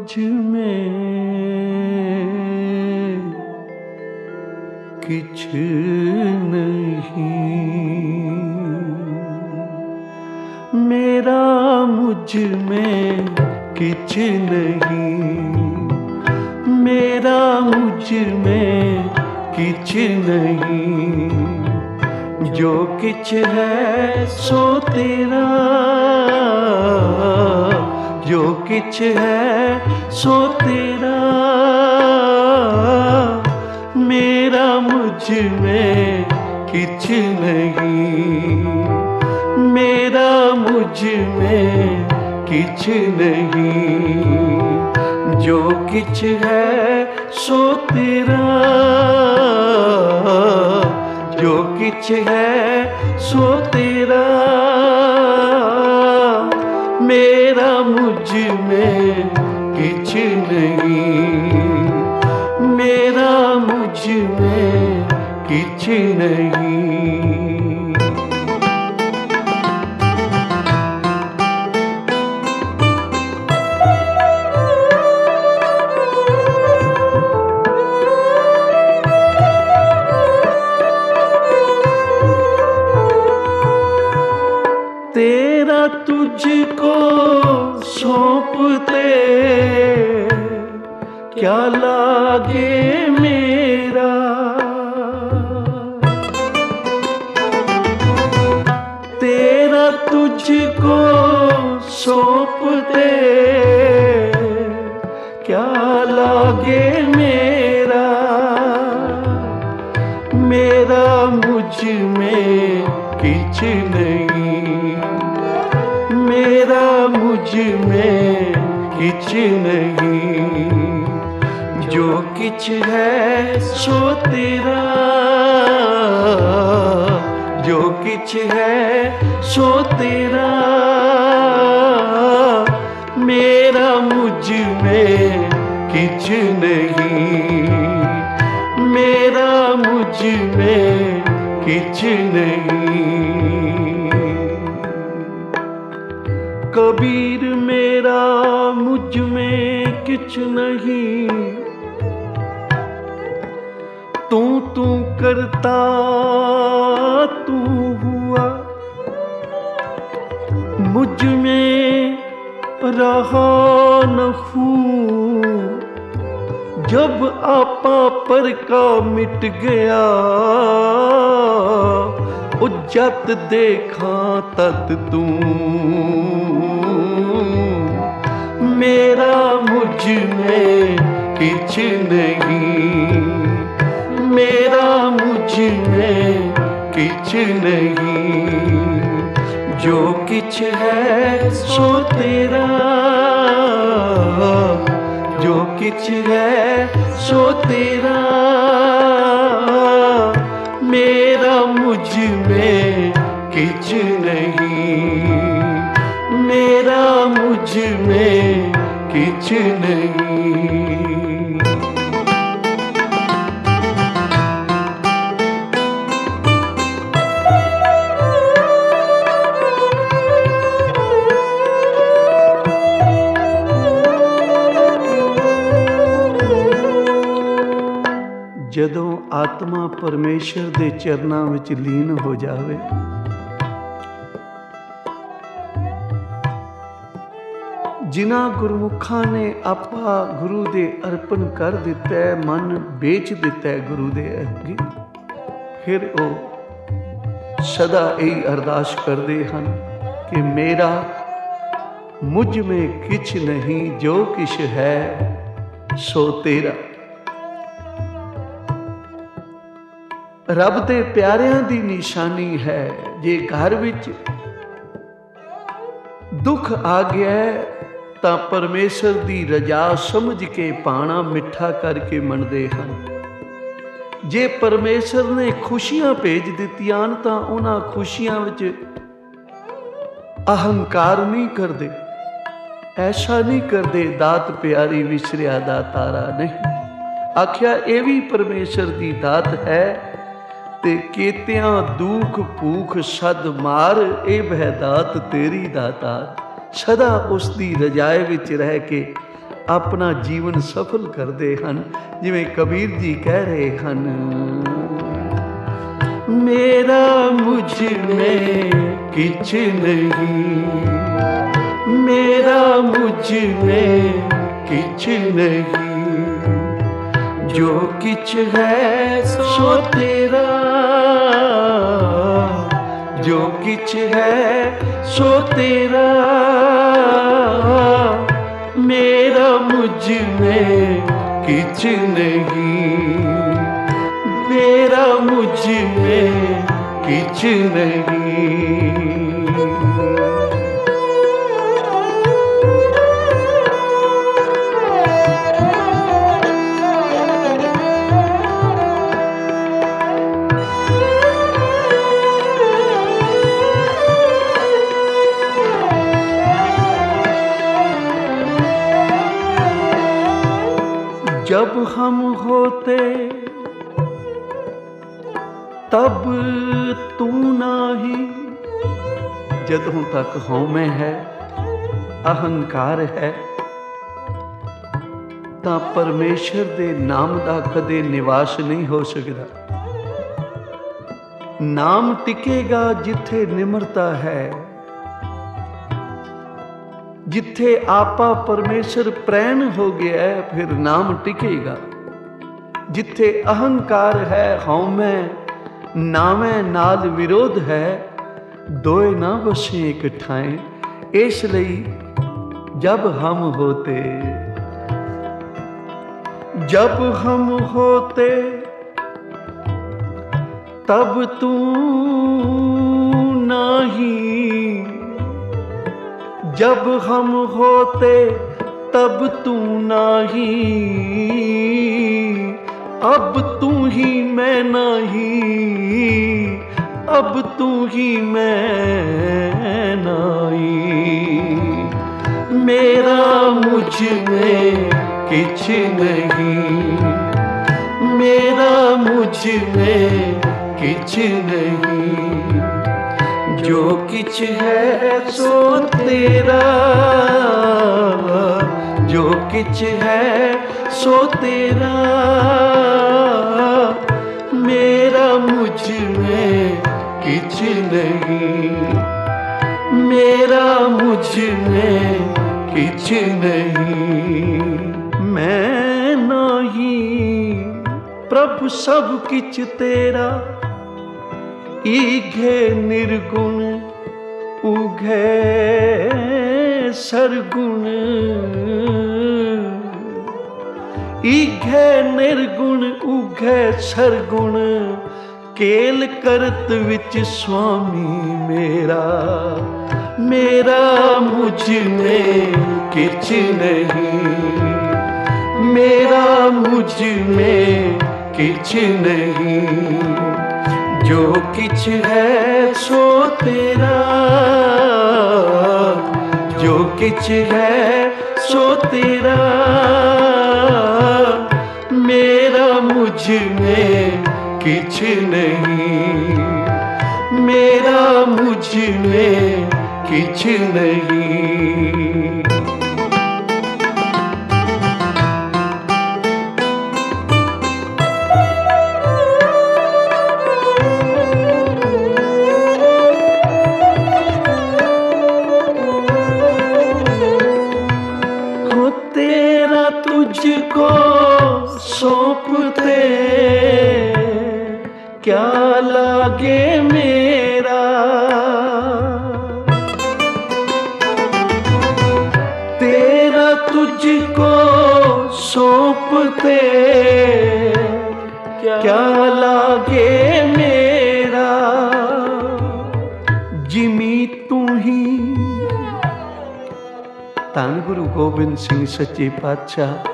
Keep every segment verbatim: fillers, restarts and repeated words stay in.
मुझ में किछ नहीं, मेरा मुझ में किछ नहीं, मेरा मुझ में किछ नहीं, जो किछ है सो तेरा, जो किछ है सो तेरा, मेरा मुझ में किछ नहीं, मेरा मुझ में किछ नहीं, जो किछ है सो तेरा, जो किछ है सो तेरा, मेरा मुझ में किछ नहीं, मेरा मुझ में किछ नहीं। तेरा तुझको सौंपते क्या लागे मेरा, तेरा तुझको सौंपते क्या लागे मेरा, मेरा मुझ में किछ नहीं, मेरा मुझ में किछ नहीं, जो किछ है सो तेरा, जो किछ है सो तेरा, मेरा मुझ में किछ नहीं, मेरा मुझ में किछ नहीं। कबीर मेरा मुझ में किछ नहीं, तू तू करता तू हुआ, मुझ में रहा न हूँ, जब आपा पर का मिट गया, उज्जत देखा तत तू, मेरा मुझ में किछ नहीं, मेरा मुझ में किछ नहीं, जो किछ है सो तेरा, जो किछ है सो तेरा, मेरा मुझ में किछ नहीं, मेरा मुझ में किछ नहीं। ਜਦੋਂ ਆਤਮਾ ਪਰਮੇਸ਼ਰ ਦੇ ਚਰਨਾਂ ਵਿੱਚ ਲੀਨ ਹੋ ਜਾਵੇ, ਜਿਨ੍ਹਾਂ ਗੁਰਮੁਖਾਂ ਨੇ ਆਪਾ ਗੁਰੂ ਦੇ ਅਰਪਣ ਕਰ ਦਿੱਤਾ ਹੈ, ਮਨ ਵੇਚ ਦਿੱਤਾ ਹੈ ਗੁਰੂ ਦੇ ਅੱਗੇ, ਫਿਰ ਉਹ ਸਦਾ ਇਹੀ ਅਰਦਾਸ ਕਰਦੇ ਹਨ ਕਿ ਮੇਰਾ ਮੁਝ ਮੇਂ ਕਿਛ ਨਹੀਂ, ਜੋ ਕਿਛ ਹੈ ਸੋ ਤੇਰਾ। ਰੱਬ ਦੇ ਪਿਆਰਿਆਂ ਦੀ ਨਿਸ਼ਾਨੀ ਹੈ, ਜੇ ਘਰ ਵਿੱਚ ਦੁੱਖ ਆ ਗਿਆ ਤਾਂ ਪਰਮੇਸ਼ਰ ਦੀ ਰਜ਼ਾ ਸਮਝ ਕੇ ਪਾਣਾ ਮਿੱਠਾ ਕਰਕੇ ਮੰਨਦੇ ਹਨ। ਜੇ ਪਰਮੇਸ਼ਰ ਨੇ ਖੁਸ਼ੀਆਂ ਭੇਜ ਦਿੱਤੀਆਂ ਤਾਂ ਉਹਨਾਂ ਖੁਸ਼ੀਆਂ ਵਿੱਚ ਅਹੰਕਾਰ ਨਹੀਂ ਕਰਦੇ, ਐਸਾ ਨਹੀਂ ਕਰਦੇ ਦਾਤ ਪਿਆਰੀ ਵਿਸਰਿਆ ਦਾ ਤਾਰਾ ਨਹੀਂ। ਆਖਿਆ ਇਹ ਵੀ ਪਰਮੇਸ਼ਰ ਦੀ ਦਾਤ ਹੈ ਤੇ ਕੀਤਿਆਂ ਦੁੱਖ ਭੂਖ ਸਦ ਮਾਰ, ਇਹ ਬਹਿ ਦਾਤ ਤੇਰੀ ਦਾਤਾਰ। ਸਦਾ ਉਸ ਦੀ ਰਜਾਏ ਵਿੱਚ ਰਹਿ ਕੇ अपना जीवन सफल करते हैं। जिवें कबीर जी कह रहे हैं, मेरा मुझ में किछ नहीं, मेरा मुझ में किछ नहीं, जो किछ है सो तेरा, जो किछ है सो तेरा, मेरा मुझ में किछ नहीं, मेरा मुझ में किछ नहीं। जब हम होते तब तू नाही, जदों तक हौमे है अहंकार है तां परमेश्वर दे नाम दा कदे निवास नहीं हो सकदा। नाम टिकेगा जिथे निमरता है, जिथे आपा परमेश्वर प्रैण हो गया है फिर नाम टिकेगा। जिथे अहंकार है हौमे नामे नाल विरोध है, दोए ना बसे एक ठाएं। इसलिए जब हम होते, जब हम होते तब तू नाही, जब हम होते तब तू नाही, अब तू ही मैं नहीं, अब तू ही मैं नहीं, मेरा मुझ में किछ नहीं, मेरा मुझ में किछ नहीं, जो किछ है सो तेरा, जो किछ है सो तेरा, मेरा मुझ में किछ नहीं, मेरा मुझ में किछ नहीं। मैं नहीं प्रभु सब किछ तेरा, ईघे निर्गुण उघे सरगुण, ईघे निर्गुण उघे सरगुण, केल करत विच स्वामी मेरा, मेरा मुझ में किछ नहीं, मेरा मुझ में किछ नहीं, जो किछ है सो तेरा, जो किछ है सो तेरा, मेरा मुझ में किछ नहीं, मेरा मुझ में किछ नहीं। तुझको सौंपते क्या लागे मेरा, तेरा तुझको सौंपते क्या लागे मेरा, जिमी तू ही। धन गुरु गोबिंद सिंह सच्चे पातशाह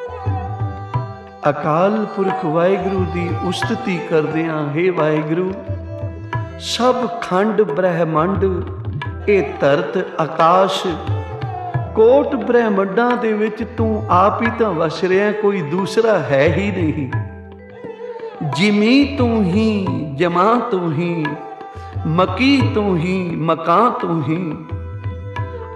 अकाल पुरख वाहिगुरु दी उस्तति करदियां, हे वाहिगुरु सब खंड ब्रह्मंड ए धरत आकाश कोट ब्रह्मंडां दे विच तू आप ही तां वस रिहा, कोई दूसरा है ही नहीं। जिमी तू ही, जमा तू ही, मकी तू ही, मकां तू ही,